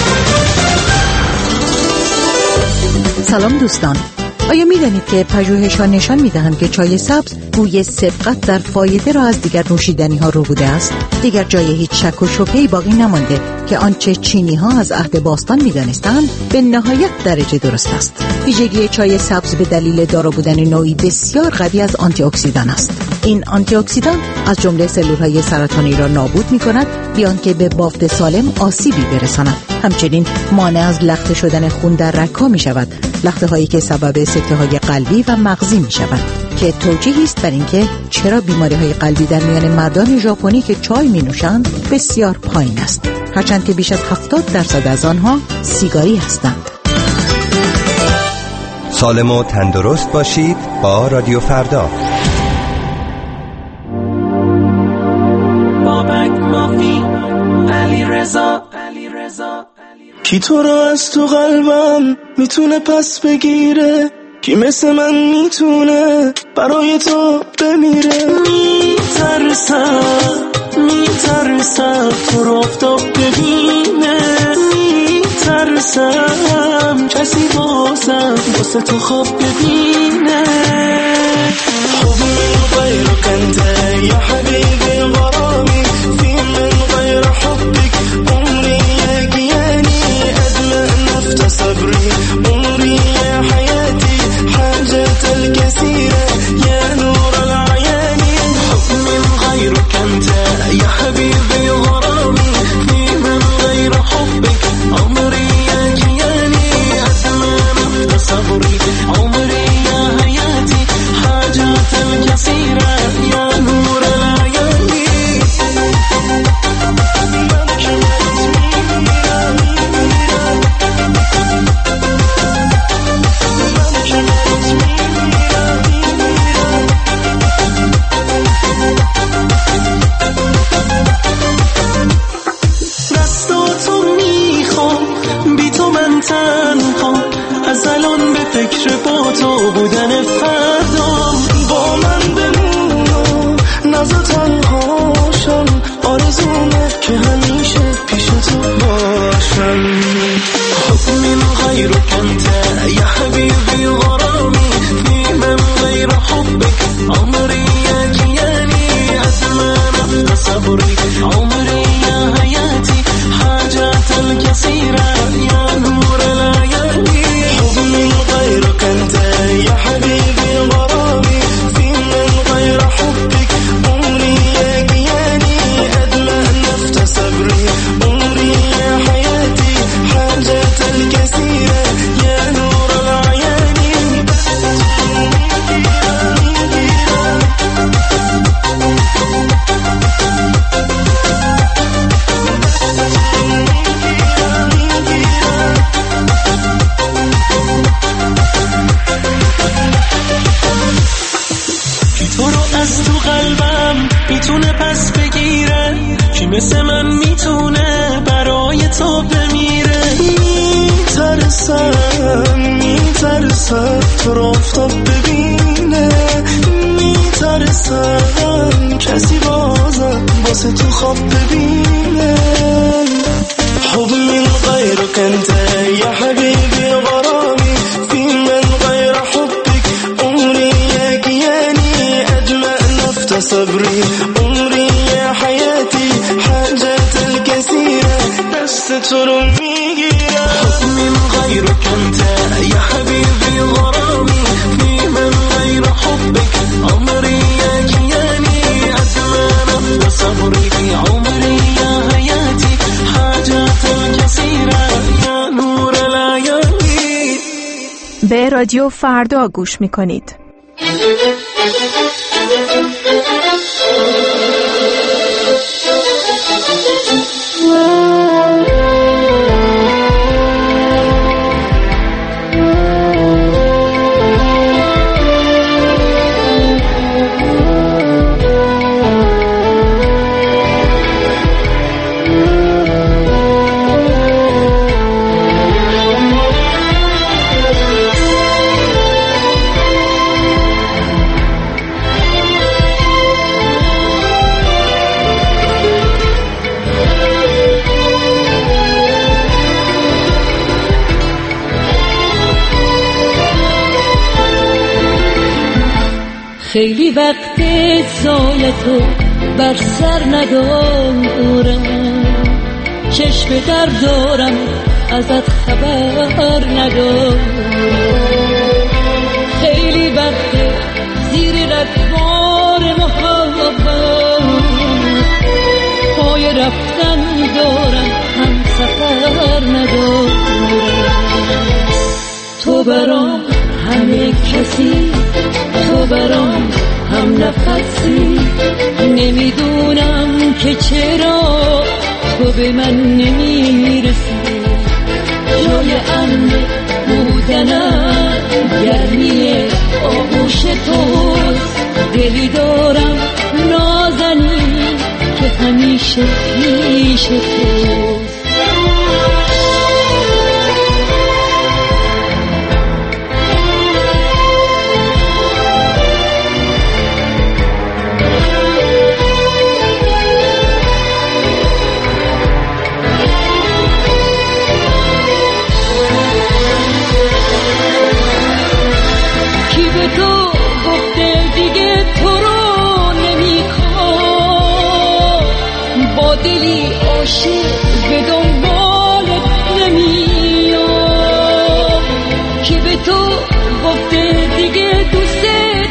سلام دوستان، آیا می دانید که پژوهش‌ها نشان می‌دهند که چای سبز بوی سبقت در فایده را از دیگر نوشیدنی‌ها رو بوده است؟ دیگر جای هیچ شک و شبهه‌ای باقی نمانده که آنچه چینی‌ها از عهد باستان می‌دانستند به نهایت درجه درست است. ویژگی چای سبز به دلیل دارا بودن نوعی بسیار قوی از آنتی اکسیدان است. این آنتی اکسیدان از جمله سلول‌های سرطانی را نابود می‌کند بیان که به بافت سالم آسیبی برساند. همچنین مانع از لخته شدن خون در رگ‌ها می‌شود، لخته‌هایی که سبب سکته‌های قلبی و مغزی می‌شوند، که توجیهی است بر اینکه چرا بیماری‌های قلبی در میان مردان ژاپنی که چای می‌نوشند بسیار پایین است، هرچند که بیش از 70% از آنها سیگاری هستند. سالم و تندرست باشید با رادیو فردا. بابک مافی علی رضا کی تو را از تو قلبم میتونه پس بگیره؟ کی مثل من میتونه برای تو بمیره؟ میترسم تو رو آفتاب ببینه، میترسم کسی واسه تو خواب ببینه. حبی غیرك انت یا حبیبی غرامی، فی من غیر حبک عمری یگیانی، ادمع نفت صبری عمری یا حیاتی حاجت الكثيرة صبري عمري يا حياتي حاجات كثيرة يا نور العياني دستاتو میخوام بی تو من تنها از الان به فکر با تو بودن فردام با من بمون و نزا تنهاشم آرزومه که همیشه پیش تو باشم حب من غيرك انت يا حبيبي غرامي في من غير حبك عمري يا جياني أزمان صبري عمري يا حياتي حاجات الكثيرة يا نور العياني حب من غيرك انت يا حبيبي غرامي في من غير حبك عمري يا جياني أزمان صبري عمري يا حياتي حاجات الكثيرة يا نور العياني کی تو رو از تو قلبم میتونه پس بگیره کی مثل من میتونه برای تو بمیره میترسم تو رو آفتاب ببینه میترسم کسی بازم واسه تو خواب ببینه حب من غيرك انت يا حبيبي غرامي في من غير حبك عمري يا كياني اجمع نفت صبري عمري يا حياتي حاجات الكثيرة دست تو رو میگیرم حب من غيرك انت يا حبيبي غرامي في من غير حبك عمري يا كياني اجمع نفت صبري عمري يا حياتي حاجات الكثيرة يا نور العياني. به رادیو فردا گوش میکنید. خیلی وقت سایه تو بر سر ندارم چشم در دارم ازت خبر ندارم خیلی وقت زیر رگبار محبت پای رفتن دارم هم سفر ندارم تو برام همه کسی تو برام هم نفسی نمیدونم که چرا تو به من نمیرسی جای امن بودنم گرمی آغوش توست دلی دارم نازنین که همیشه پیش توست دلی عاشق به دنبالت نمیاد که به تو گفته دیگه دوستت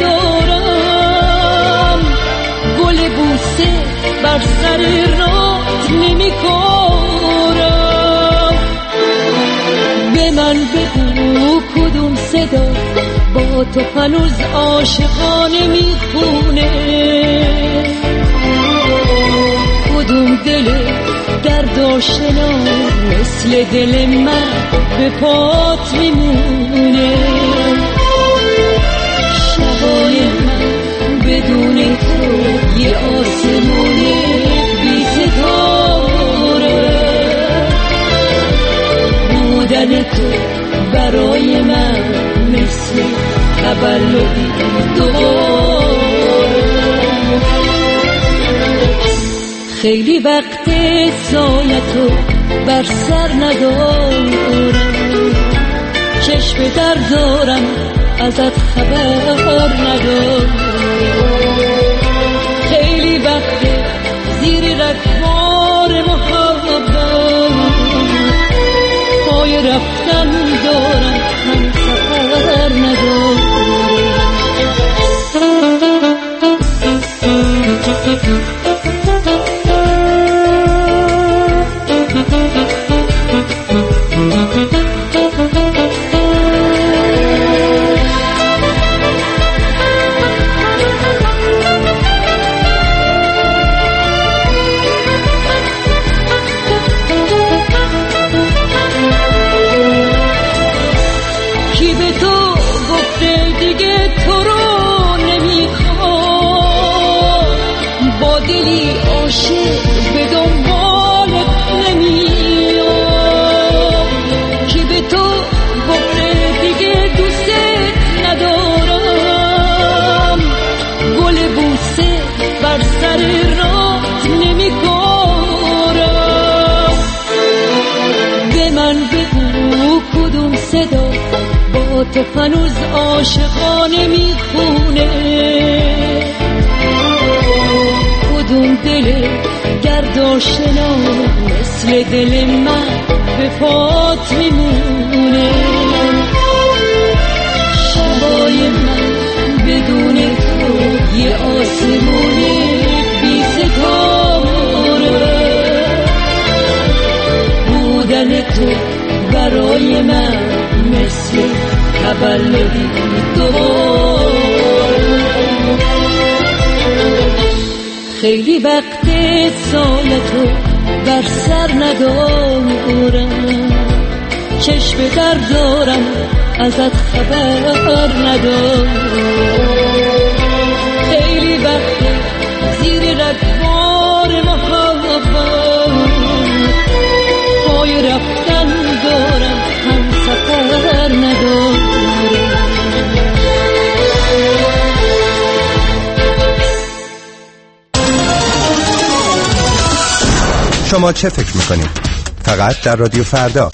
ندارم گل بوسه بر سر راه نمیکارم به من بگو کدوم صدا با تو هنوز عاشقانه میخونه، کدوم دل درد آشنا مثل دل من به پات میمونه. شبای من بدون تو یه آسمون بی ستاره، بودن تو برای من مثل تولدی دوباره. خیلی وقت سایتو بر سر ندارم، چشم در دارم ازت خبر ندارم. خیلی وقت زیر رگبار محبت پای رفتن دارم، هم سفر ندارم. تو هنوز عاشقانه میخونه، کدوم دل درد آشنا مثل دل من به پات میمونه. شبای من بدون تو یه آسمون بی ستاره، بودن تو برای من مثل تولدی دوباره. خیلی وقت سالتو بر سر ندارم، چشم در دارم ازت خبر ندارم. خیلی وقت زیر رگبار محبت پای رفتن دارم، هم سفر ندارم. شما چه فکر میکنید؟ فقط در رادیو فردا.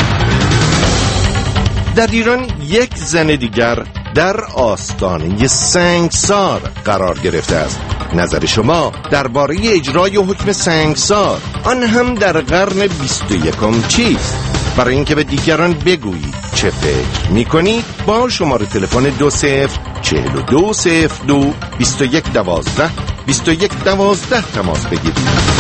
در ایران یک زن دیگر در آستانه سنگسار قرار گرفته است. نظر شما درباره اجرای حکم سنگسار، آن هم در قرن 21 چیست؟ برای اینکه به دیگران بگویید چه فکر میکنید، با شماره تلفن 204202 2112 2112 تماس بگیرید.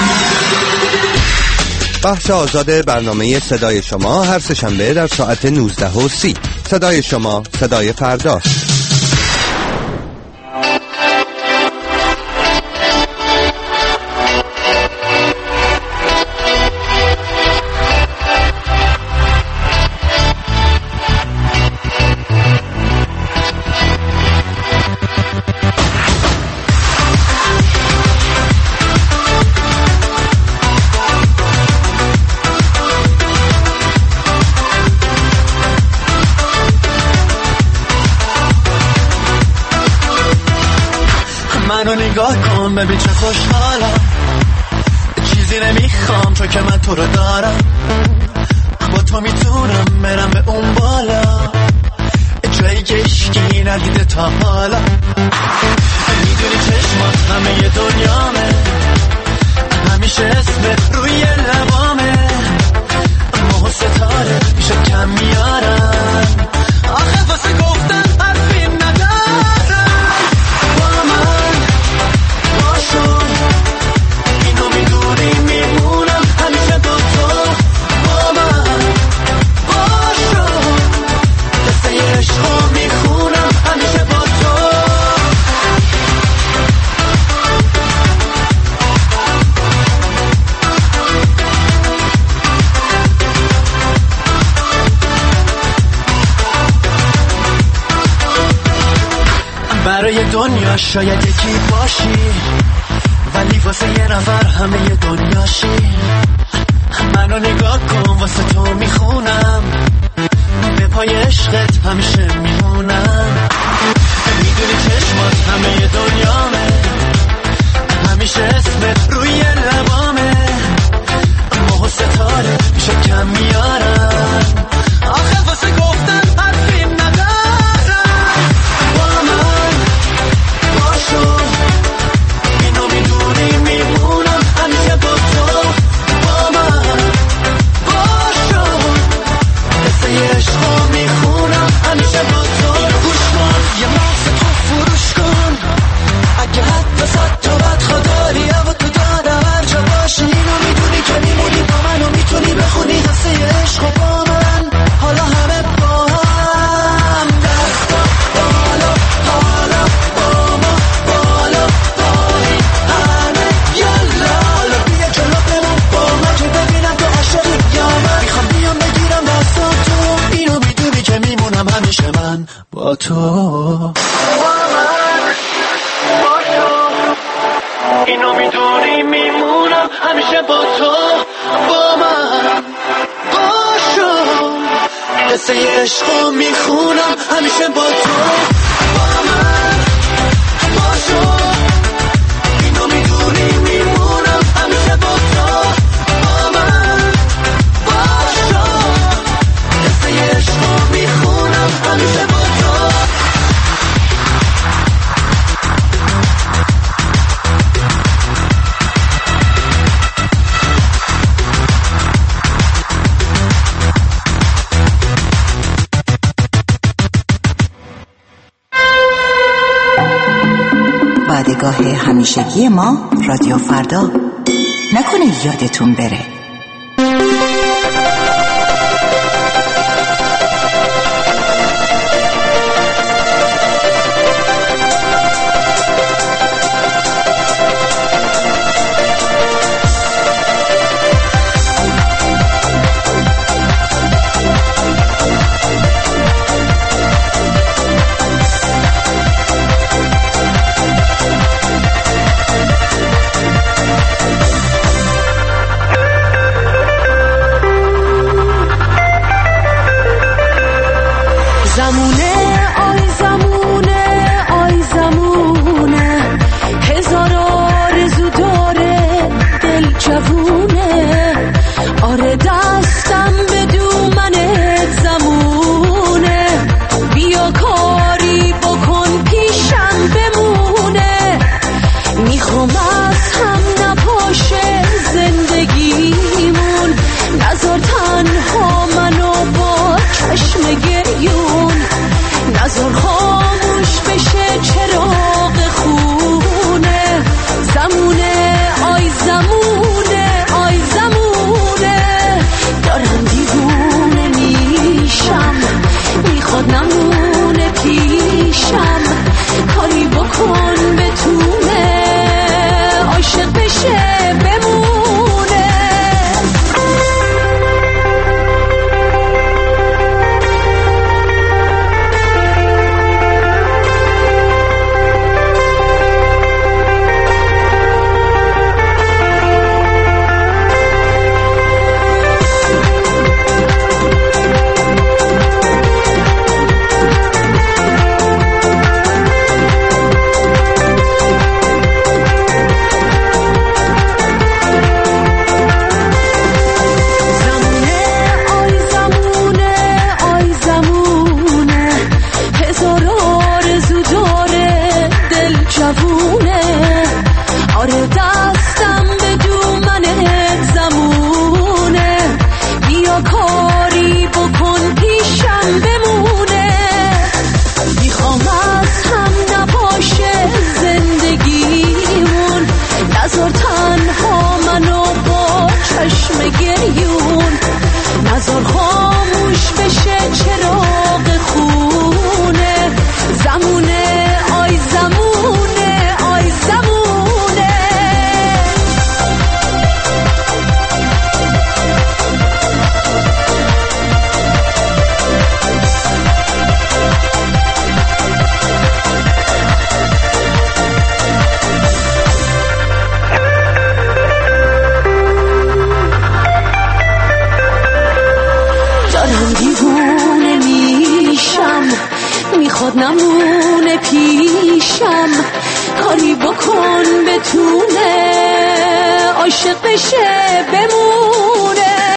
بخش آزاد برنامه صدای شما هر سه‌شنبه در ساعت 19:30. صدای شما، صدای فرداست. منو نگاه کن ببین چه خوشحالم، چیزی نمیخوام تو که من تو رو دارم. با تو میتونم برم به اون بالا، جایی که اشکی ندیده تا حالا. میدونی چشمات همه دنیامه، همیشه اسمت روی لبامه. ماه و ستاره میشه کم میارن، آخه واسه گفتن حرفی ندارن. با من باشو، اینو میدونی میمونم همیشه با تو. با من باشو، دسته برای دنیا شاید یکی باشی، ولی واسه یه نفر همه دنیاشی. منو نگاه کن واسه تو میخونم، به پای عشقت همیشه میمونم. میدونی چشمات همه دنیامه، همیشه اسمت روی لبامه. ماه و ستاره میشه کم میارم، آخه واسه گفتن حرفی ندارم. با من باشو، اینو میدونی میمونم همیشه با تو. با من باشو، قصه عشقو میخونم همیشه با تو. اینو گوش کن، یه مغز تو فروش کن، اگه حتی 100 تا بدخوا داری و تو دارم هر جا باشی. اینو میدونی که میمونی با من و میتونی بخونی قصه عشقو با من. حالا همه با هم دستا بالا، حالا با ما بالا پایی همه یالا. حالا بیا جلو بمون با من که ببینم تو عاشقی یا من. میخوام بیام بگیرم دستاتو، اینو میدونی که میمونم همیشه من با تو. اینو میدونی میمونم همیشه با تو. با من باشو، قصه عشقو میخونم همیشه با تو. با من باشو، اینو میدونی میمونم همیشه با تو. با من باشو، قصه عشقو میخونم همیشه با تو. بعدگاه همیشگی ما رادیو فردا، نکنه یادتون بره. باز نمونه پیشم، کاری بکن بتونه عاشق بشه بمونه.